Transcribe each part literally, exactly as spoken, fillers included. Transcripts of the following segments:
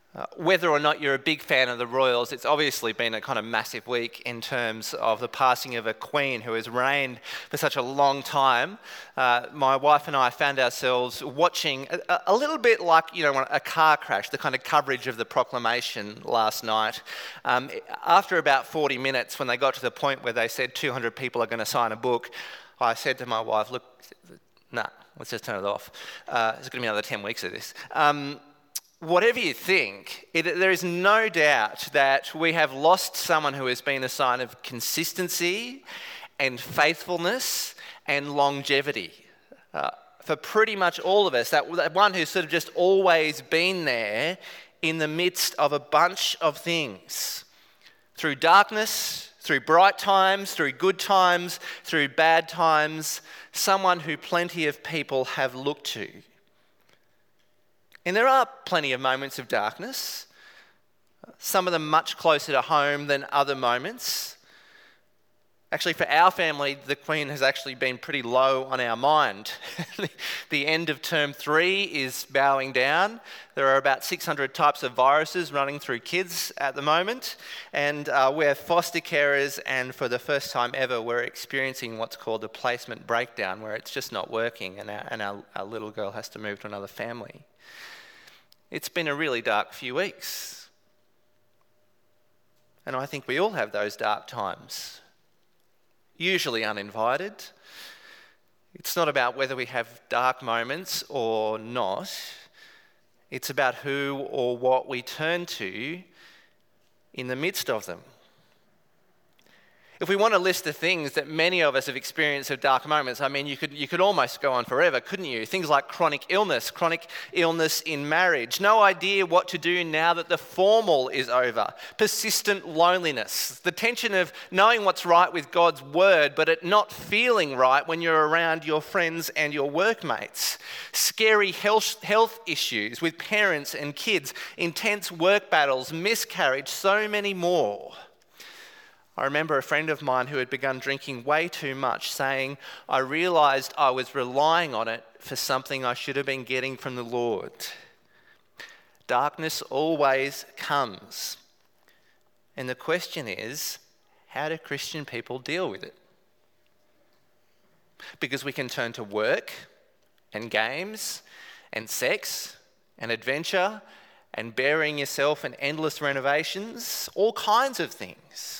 Uh, whether or not you're a big fan of the royals, it's obviously been a kind of massive week in terms of the passing of a queen who has reigned for such a long time. Uh, my wife and I found ourselves watching a, a little bit like, you know, a car crash, the kind of coverage of the proclamation last night. Um, after about forty minutes, when they got to the point where they said two hundred people are going to sign a book, I said to my wife, look, nah, let's just turn it off. Uh, there's going to be another ten weeks of this. Um, Whatever you think, it, there is no doubt that we have lost someone who has been a sign of consistency and faithfulness and longevity. Uh, for pretty much all of us, that, that one who's sort of just always been there in the midst of a bunch of things. Through darkness, through bright times, through good times, through bad times, someone who plenty of people have looked to. And there are plenty of moments of darkness, some of them much closer to home than other moments. Actually, for our family, the Queen has actually been pretty low on our mind. The end of term three is bowing down. There are about six hundred types of viruses running through kids at the moment, and uh, we're foster carers, and for the first time ever, we're experiencing what's called a placement breakdown, where it's just not working, and our, and our, our little girl has to move to another family. It's been a really dark few weeks. And I think we all have those dark times, usually uninvited. It's not about whether we have dark moments or not. It's about who or what we turn to in the midst of them. If we want to list the things that many of us have experienced of dark moments, I mean, you could you could almost go on forever, couldn't you? Things like chronic illness, chronic illness in marriage, no idea what to do now that the formal is over, persistent loneliness, the tension of knowing what's right with God's word, but it not feeling right when you're around your friends and your workmates, scary health, health issues with parents and kids, intense work battles, miscarriage, so many more. I remember a friend of mine who had begun drinking way too much saying, I realised I was relying on it for something I should have been getting from the Lord. Darkness always comes. And the question is, how do Christian people deal with it? Because we can turn to work and games and sex and adventure and burying yourself in endless renovations, all kinds of things.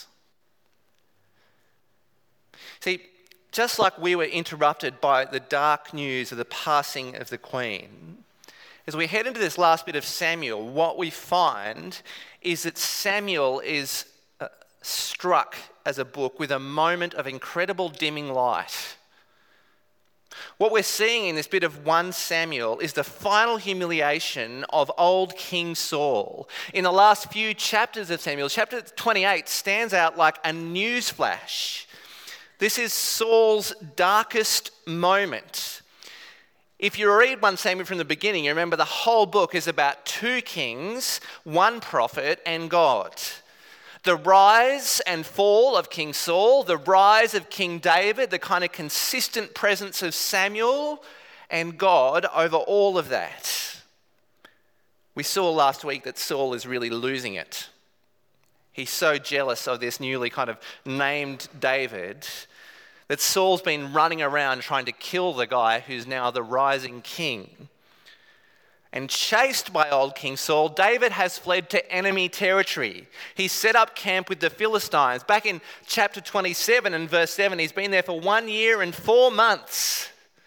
See, just like we were interrupted by the dark news of the passing of the Queen, as we head into this last bit of Samuel, what we find is that Samuel is uh, struck as a book with a moment of incredible dimming light. What we're seeing in this bit of First Samuel is the final humiliation of old King Saul. In the last few chapters of Samuel, chapter twenty-eight stands out like a newsflash. This is Saul's darkest moment. If you read First Samuel from the beginning, you remember the whole book is about two kings, one prophet, and God. The rise and fall of King Saul, the rise of King David, the kind of consistent presence of Samuel, and God over all of that. We saw last week that Saul is really losing it. He's so jealous of this newly kind of named David that Saul's been running around trying to kill the guy who's now the rising king. And chased by old King Saul, David has fled to enemy territory. He's set up camp with the Philistines. Back in chapter twenty-seven and verse seven, he's been there for one year and four months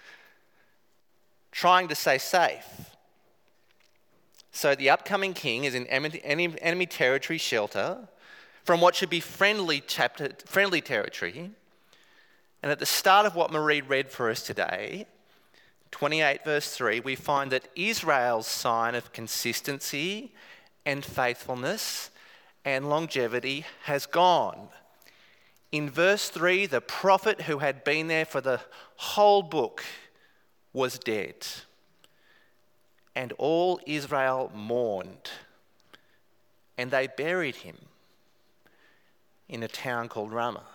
trying to stay safe. So the upcoming king is in enemy territory shelter from what should be friendly chapter, friendly territory. And at the start of what Marie read for us today, twenty-eight verse three, we find that Israel's sign of consistency and faithfulness and longevity has gone. In verse three, the prophet who had been there for the whole book was dead. And all Israel mourned. And they buried him in a town called Ramah.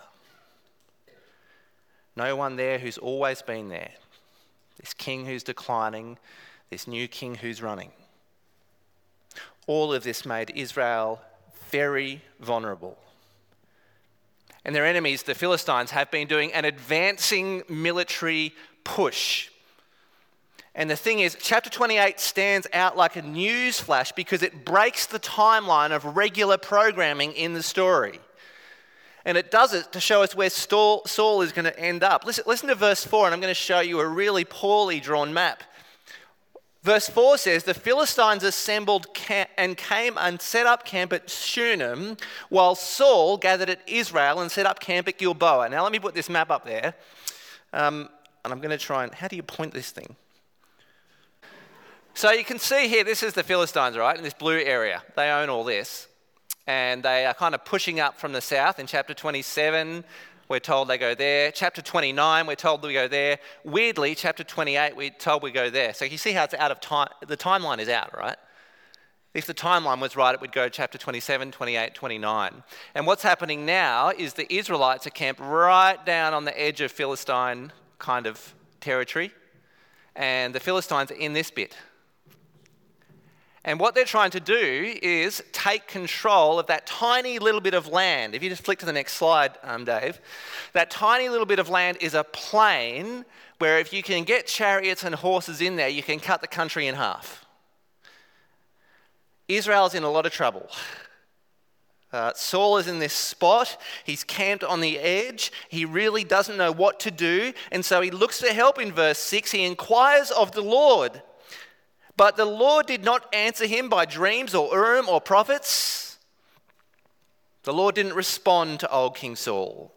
No one there who's always been there. This king who's declining, this new king who's running. All of this made Israel very vulnerable. And their enemies, the Philistines, have been doing an advancing military push. And the thing is, chapter twenty-eight stands out like a news flash because it breaks the timeline of regular programming in the story. And it does it to show us where Saul is going to end up. Listen, listen to verse four, and I'm going to show you a really poorly drawn map. Verse four says, the Philistines assembled and came and set up camp at Shunem, while Saul gathered at Israel and set up camp at Gilboa. Now let me put this map up there. Um, and I'm going to try and, how do you point this thing? So you can see here, this is the Philistines, right, in this blue area. They own all this. And they are kind of pushing up from the south. In chapter twenty-seven, we're told they go there. Chapter twenty-nine, we're told we go there. Weirdly, chapter twenty-eight, we're told we go there. So you see how it's out of time. The timeline is out, right? If the timeline was right, it would go to chapter twenty-seven, twenty-eight, twenty-nine. And what's happening now is the Israelites are camped right down on the edge of Philistine kind of territory. And the Philistines are in this bit. And what they're trying to do is take control of that tiny little bit of land. If you just flick to the next slide, um, Dave, that tiny little bit of land is a plain where if you can get chariots and horses in there, you can cut the country in half. Israel's in a lot of trouble. Uh, Saul is in this spot. He's camped on the edge. He really doesn't know what to do. And so he looks for help in verse six. He inquires of the Lord. But the Lord did not answer him by dreams or Urim or prophets. The Lord didn't respond to old King Saul.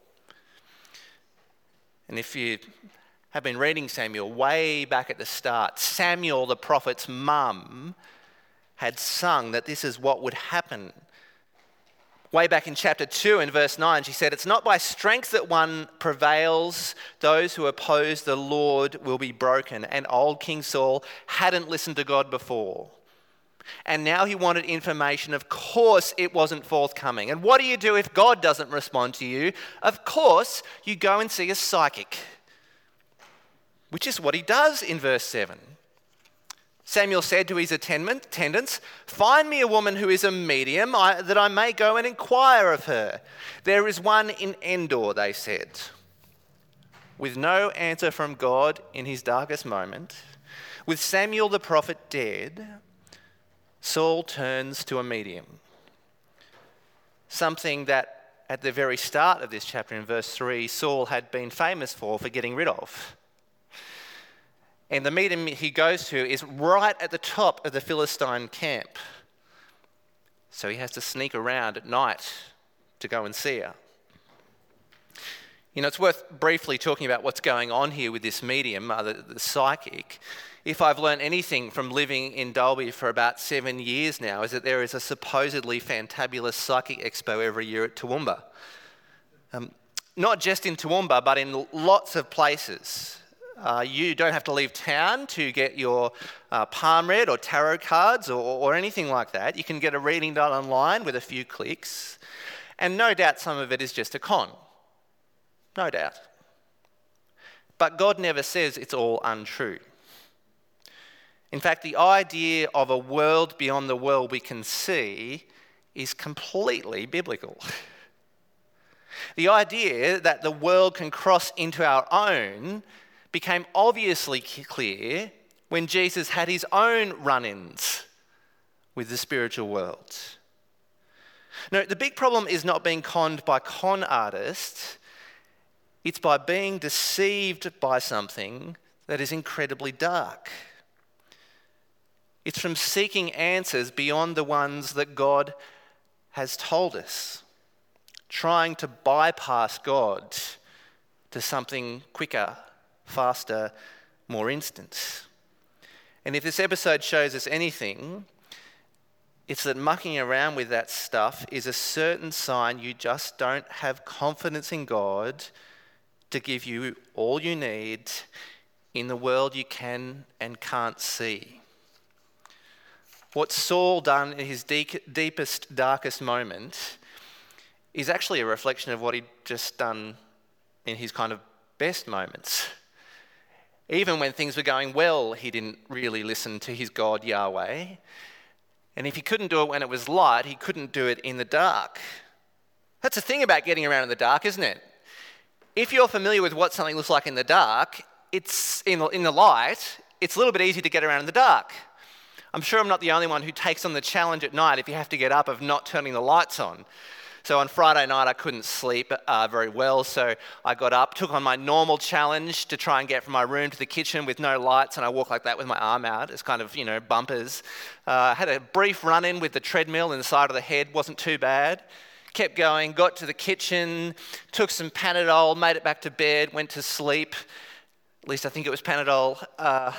And if you have been reading Samuel way back at the start, Samuel, the prophet's mum, had sung that this is what would happen. Way back in chapter two and verse nine, she said, it's not by strength that one prevails. Those who oppose the Lord will be broken. And old King Saul hadn't listened to God before. And now he wanted information. Of course, it wasn't forthcoming. And what do you do if God doesn't respond to you? Of course, you go and see a psychic, which is what he does in verse seven. Samuel said to his attendants, find me a woman who is a medium, I, that I may go and inquire of her. There is one in Endor, they said. With no answer from God in his darkest moment, with Samuel the prophet dead, Saul turns to a medium. Something that at the very start of this chapter in verse three, Saul had been famous for, for getting rid of. And the medium he goes to is right at the top of the Philistine camp. So he has to sneak around at night to go and see her. You know, it's worth briefly talking about what's going on here with this medium, uh, the, the psychic. If I've learned anything from living in Dalby for about seven years now, is that there is a supposedly fantabulous psychic expo every year at Toowoomba. Um, not just in Toowoomba, but in lots of places. Uh, you don't have to leave town to get your uh, palm read or tarot cards or, or anything like that. You can get a reading done online with a few clicks. And no doubt some of it is just a con. No doubt. But God never says it's all untrue. In fact, the idea of a world beyond the world we can see is completely biblical. The idea that the world can cross into our own became obviously clear when Jesus had his own run-ins with the spiritual world. No, the big problem is not being conned by con artists. It's by being deceived by something that is incredibly dark. It's from seeking answers beyond the ones that God has told us, trying to bypass God to something quicker, faster, more instant. And if this episode shows us anything, it's that mucking around with that stuff is a certain sign you just don't have confidence in God to give you all you need in the world you can and can't see. What Saul done in his de- deepest, darkest moment is actually a reflection of what he'd just done in his kind of best moments. Even when things were going well, he didn't really listen to his God, Yahweh. And if he couldn't do it when it was light, he couldn't do it in the dark. That's the thing about getting around in the dark, isn't it? If you're familiar with what something looks like in the dark, it's in the, in the light, it's a little bit easier to get around in the dark. I'm sure I'm not the only one who takes on the challenge at night if you have to get up of not turning the lights on. So on Friday night, I couldn't sleep uh, very well, so I got up, took on my normal challenge to try and get from my room to the kitchen with no lights, and I walk like that with my arm out. It's kind of, you know, bumpers. I uh, had a brief run-in with the treadmill in the side of the head, wasn't too bad. Kept going, got to the kitchen, took some Panadol, made it back to bed, went to sleep. At least I think it was Panadol. Uh,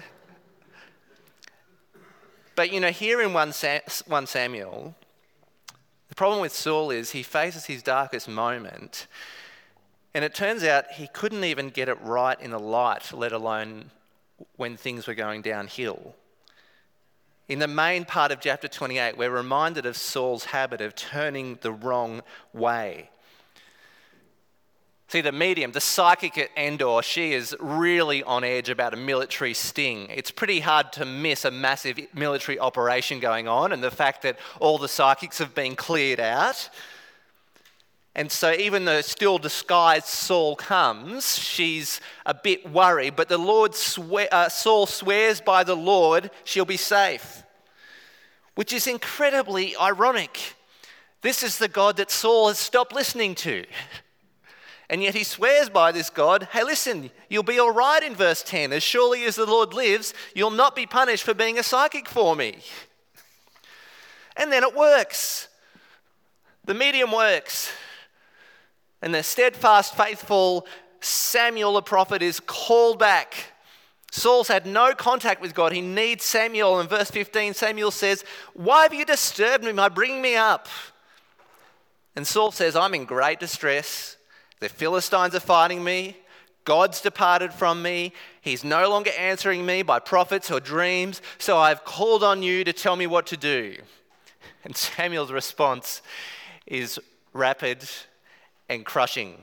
but, you know, here in First Samuel, the problem with Saul is he faces his darkest moment, and it turns out he couldn't even get it right in the light, let alone when things were going downhill. In the main part of chapter twenty-eight, we're reminded of Saul's habit of turning the wrong way. See, the medium, the psychic at Endor, she is really on edge about a military sting. It's pretty hard to miss a massive military operation going on and the fact that all the psychics have been cleared out. And so even though still disguised Saul comes, she's a bit worried, but the Lord swear, uh, Saul swears by the Lord she'll be safe, which is incredibly ironic. This is the God that Saul has stopped listening to. And yet he swears by this God, hey, listen, you'll be all right in verse ten. As surely as the Lord lives, you'll not be punished for being a psychic for me. And then it works. The medium works. And the steadfast, faithful Samuel the prophet is called back. Saul's had no contact with God. He needs Samuel. In verse fifteen, Samuel says, why have you disturbed me by bringing me up? And Saul says, I'm in great distress. The Philistines are fighting me. God's departed from me. He's no longer answering me by prophets or dreams. So I've called on you to tell me what to do. And Samuel's response is rapid and crushing.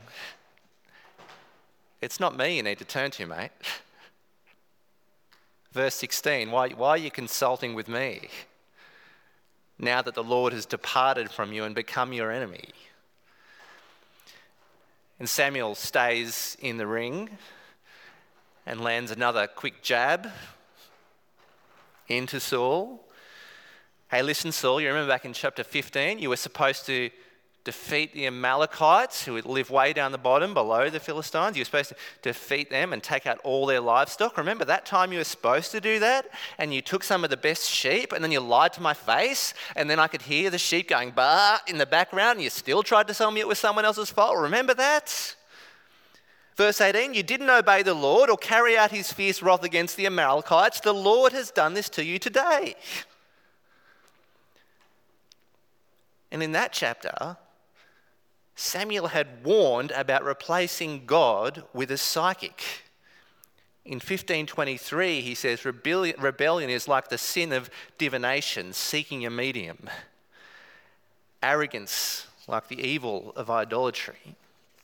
It's not me you need to turn to, mate. Verse sixteen, why, why are you consulting with me now that the Lord has departed from you and become your enemy? And Samuel stays in the ring and lands another quick jab into Saul. Hey, listen, Saul, you remember back in chapter fifteen, you were supposed to defeat the Amalekites who live way down the bottom below the Philistines. You were supposed to defeat them and take out all their livestock. Remember that time you were supposed to do that? And you took some of the best sheep and then you lied to my face and then I could hear the sheep going bah in the background and you still tried to tell me it was someone else's fault. Remember that? Verse eighteen, you didn't obey the Lord or carry out his fierce wrath against the Amalekites. The Lord has done this to you today. And in that chapter, Samuel had warned about replacing God with a psychic. In fifteen twenty-three, he says, rebellion, rebellion is like the sin of divination, seeking a medium. Arrogance, like the evil of idolatry.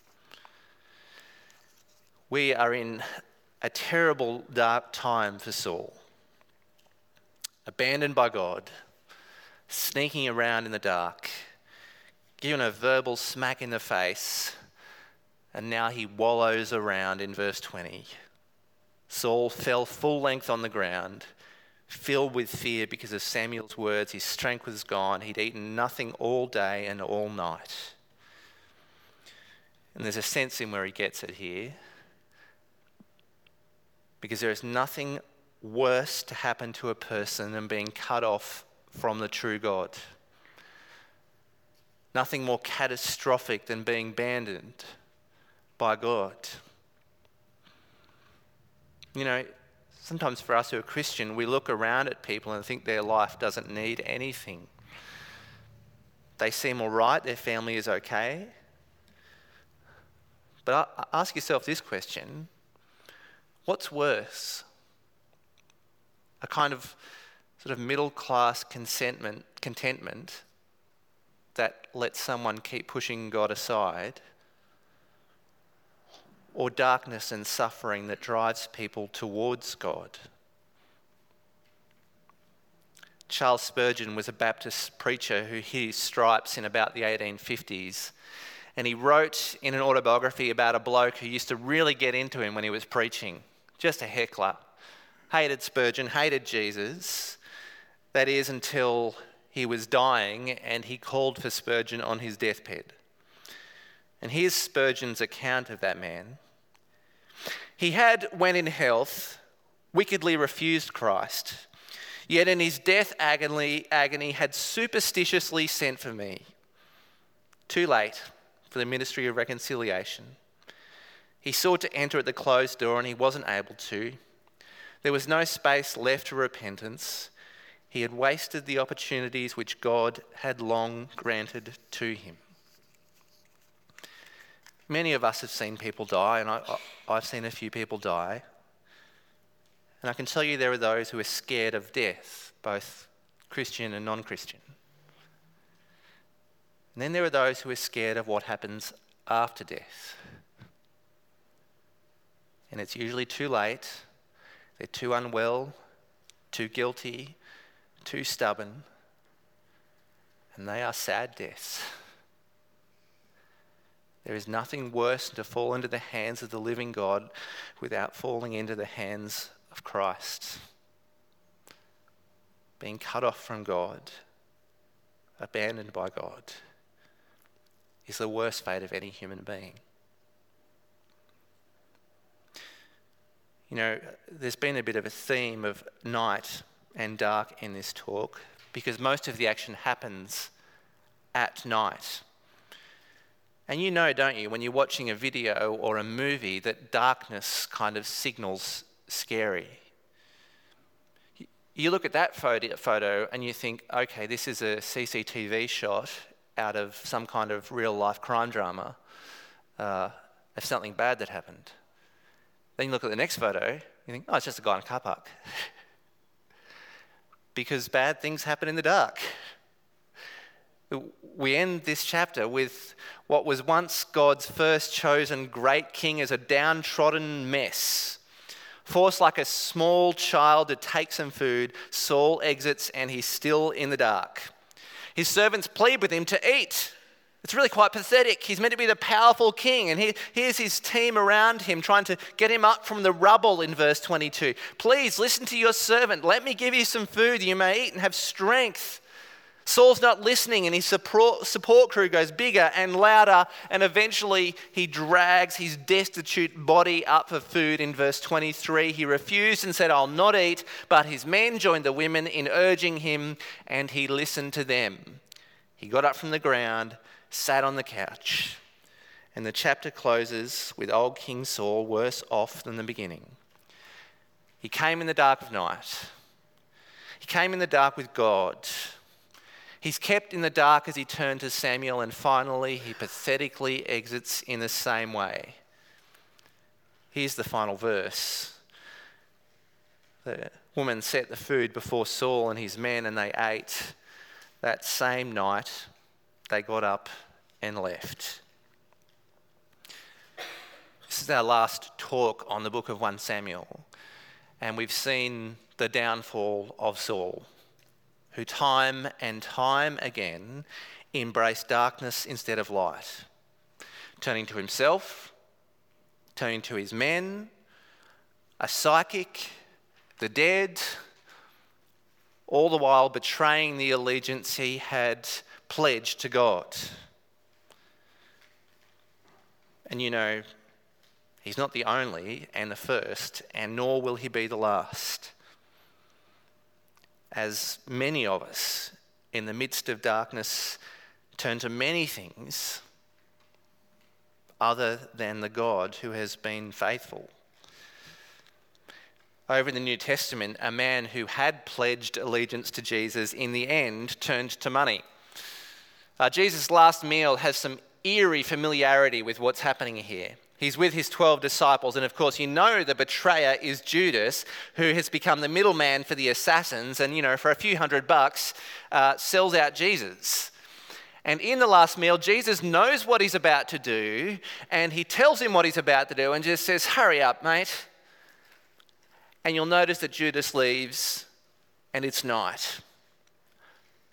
We are in a terrible, dark time for Saul. Abandoned by God, sneaking around in the dark, given a verbal smack in the face, and now he wallows around in verse twenty. Saul fell full length on the ground, filled with fear because of Samuel's words. His strength was gone. He'd eaten nothing all day and all night. And there's a sense in where he gets it here, because there is nothing worse to happen to a person than being cut off from the true God. Nothing more catastrophic than being abandoned by God. You know, sometimes for us who are Christian, we look around at people and think their life doesn't need anything. They seem all right, their family is okay. But ask yourself this question: what's worse? A kind of sort of middle-class contentment, contentment that lets someone keep pushing God aside, or darkness and suffering that drives people towards God? Charles Spurgeon was a Baptist preacher who hit his stripes in about the eighteen fifties. And he wrote in an autobiography about a bloke who used to really get into him when he was preaching. Just a heckler. Hated Spurgeon, hated Jesus. That is until he was dying and he called for Spurgeon on his deathbed. And here's Spurgeon's account of that man. He had, when in health, wickedly refused Christ, yet in his death agony, agony had superstitiously sent for me. Too late for the ministry of reconciliation. He sought to enter at the closed door and he wasn't able to. There was no space left for repentance. He had wasted the opportunities which God had long granted to him. Many of us have seen people die, and I, I've seen a few people die. And I can tell you there are those who are scared of death, both Christian and non-Christian. And then there are those who are scared of what happens after death. And it's usually too late. They're too unwell, too guilty, too stubborn. And they are sad deaths. There is nothing worse than to fall into the hands of the living God without falling into the hands of Christ. Being cut off from God, abandoned by God, is the worst fate of any human being. You know, there's been a bit of a theme of night and dark in this talk because most of the action happens at night. And you know, don't you, when you're watching a video or a movie that darkness kind of signals scary. You look at that photo and you think, okay, this is a C C T V shot out of some kind of real-life crime drama uh, of something bad that happened. Then you look at the next photo, you think, oh, it's just a guy in a car park. Because bad things happen in the dark. We end this chapter with what was once God's first chosen great king as a downtrodden mess. Forced like a small child to take some food, Saul exits and he's still in the dark. His servants plead with him to eat. It's really quite pathetic. He's meant to be the powerful king, and he, here's his team around him trying to get him up from the rubble in verse twenty-two. Please listen to your servant. Let me give you some food you may eat and have strength. Saul's not listening, and his support, support crew goes bigger and louder, and eventually he drags his destitute body up for food in verse twenty-three. He refused and said, I'll not eat, but his men joined the women in urging him, and he listened to them. He got up from the ground, sat on the couch, and the chapter closes with old King Saul worse off than the beginning. He came in the dark of night. He came in the dark with God. He's kept in the dark as he turned to Samuel, and finally he pathetically exits in the same way. Here's the final verse. The woman set the food before Saul and his men, and they ate. That same night, they got up and left. This is our last talk on the book of First Samuel, and we've seen the downfall of Saul, who time and time again embraced darkness instead of light, turning to himself, turning to his men, a psychic, the dead, all the while betraying the allegiance he had pledged to God. And you know, he's not the only and the first, and nor will he be the last. As many of us in the midst of darkness turn to many things other than the God who has been faithful. Over in the New Testament, a man who had pledged allegiance to Jesus in the end turned to money. Uh, Jesus' last meal has some eerie familiarity with what's happening here. He's with his twelve disciples, and of course you know the betrayer is Judas, who has become the middleman for the assassins, and you know, for a few hundred bucks, uh, sells out Jesus. And in the last meal, Jesus knows what he's about to do, and he tells him what he's about to do, and just says, hurry up, mate. And you'll notice that Judas leaves, and it's night.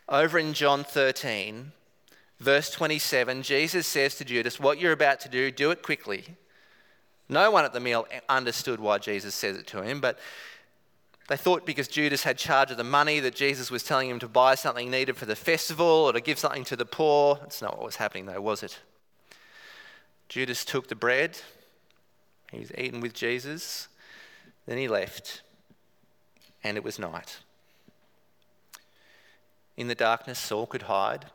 Over in John thirteen, verse twenty-seven, Jesus says to Judas, what you're about to do, do it quickly. No one at the meal understood why Jesus says it to him, but they thought because Judas had charge of the money that Jesus was telling him to buy something needed for the festival or to give something to the poor. That's not what was happening though, was it? Judas took the bread. He was eating with Jesus. Then he left. And it was night. In the darkness, Saul could hide.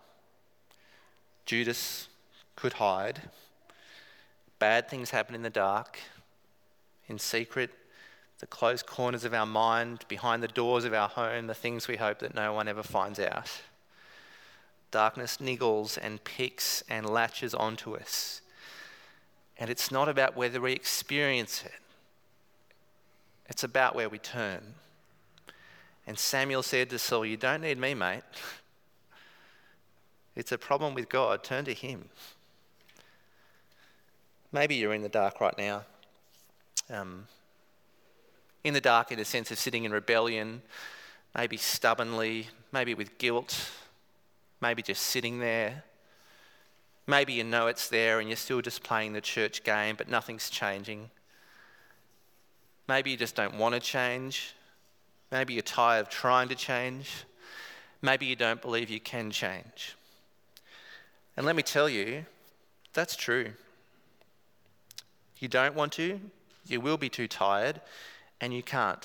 Judas could hide. Bad things happen in the dark, in secret, the closed corners of our mind, behind the doors of our home, the things we hope that no one ever finds out. Darkness niggles and picks and latches onto us. And it's not about whether we experience it. It's about where we turn. And Samuel said to Saul, you don't need me, mate. It's a problem with God. Turn to him. Maybe you're in the dark right now. Um, in the dark in a sense of sitting in rebellion, maybe stubbornly, maybe with guilt, maybe just sitting there. Maybe you know it's there and you're still just playing the church game, but nothing's changing. Maybe you just don't want to change. Maybe you're tired of trying to change. Maybe you don't believe you can change. And let me tell you, that's true. You don't want to, you will be too tired, and you can't.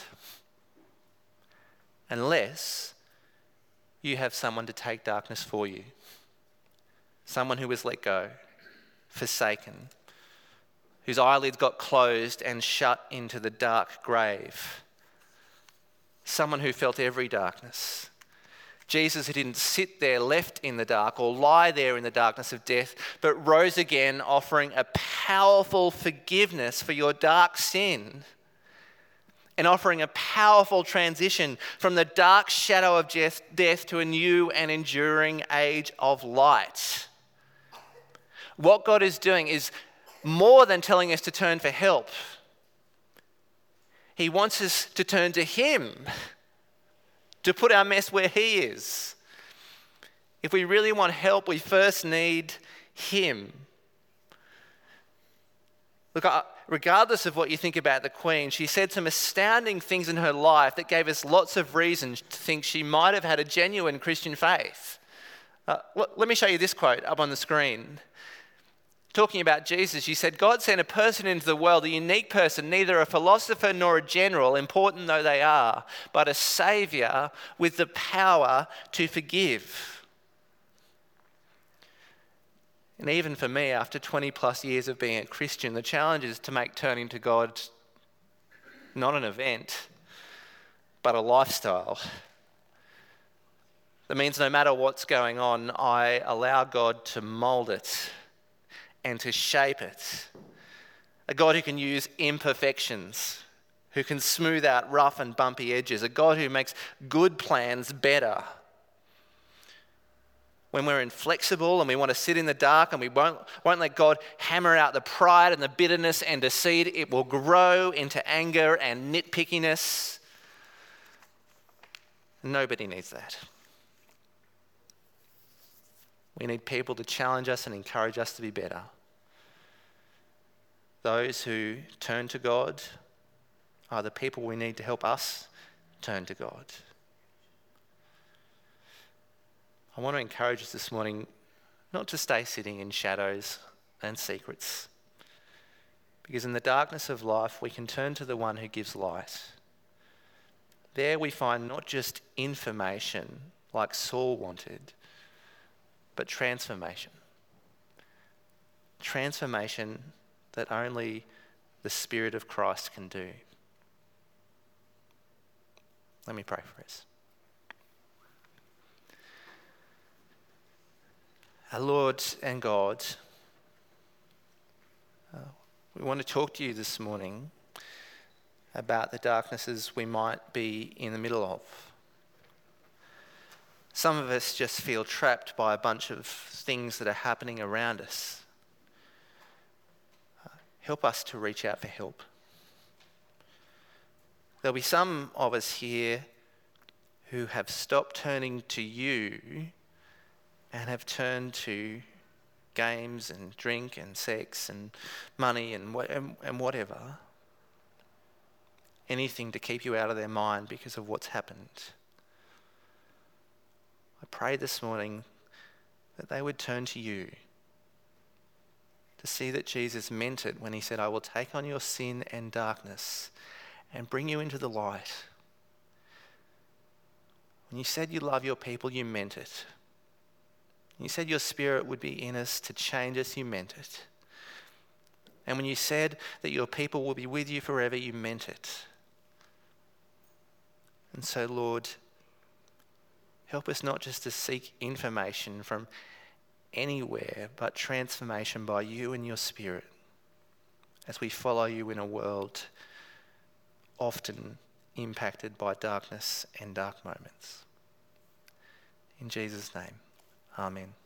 Unless you have someone to take darkness for you. Someone who was let go, forsaken, whose eyelids got closed and shut into the dark grave. Someone who felt every darkness. Jesus, who didn't sit there left in the dark or lie there in the darkness of death, but rose again, offering a powerful forgiveness for your dark sin and offering a powerful transition from the dark shadow of death to a new and enduring age of light. What God is doing is more than telling us to turn for help. He wants us to turn to him, to put our mess where he is. If we really want help, we first need him. Look, regardless of what you think about the Queen, she said some astounding things in her life that gave us lots of reasons to think she might have had a genuine Christian faith. Uh, let me show you this quote up on the screen. Talking about Jesus, she said, God sent a person into the world, a unique person, neither a philosopher nor a general, important though they are, but a saviour with the power to forgive. And even for me, after twenty plus years of being a Christian, the challenge is to make turning to God not an event, but a lifestyle. That means no matter what's going on, I allow God to mould it and to shape it. A God who can use imperfections, who can smooth out rough and bumpy edges. A God who makes good plans better. When we're inflexible and we want to sit in the dark and we won't, won't let God hammer out the pride and the bitterness and deceit, it will grow into anger and nitpickiness. Nobody needs that. We need people to challenge us and encourage us to be better. Those who turn to God are the people we need to help us turn to God. I want to encourage us this morning not to stay sitting in shadows and secrets, because in the darkness of life we can turn to the one who gives light. There we find not just information like Saul wanted, but transformation. Transformation that only the Spirit of Christ can do. Let me pray for us. Our Lord and God, uh, we want to talk to you this morning about the darknesses we might be in the middle of. Some of us just feel trapped by a bunch of things that are happening around us. Uh, help us to reach out for help. There'll be some of us here who have stopped turning to you and have turned to games and drink and sex and money and, wh- and, and whatever, anything to keep you out of their mind because of what's happened. I pray this morning that they would turn to you, to see that Jesus meant it when he said, I will take on your sin and darkness and bring you into the light. When you said you love your people, you meant it. You said your Spirit would be in us to change us, you meant it. And when you said that your people will be with you forever, you meant it. And so, Lord, help us not just to seek information from anywhere, but transformation by you and your Spirit as we follow you in a world often impacted by darkness and dark moments. In Jesus' name, amen.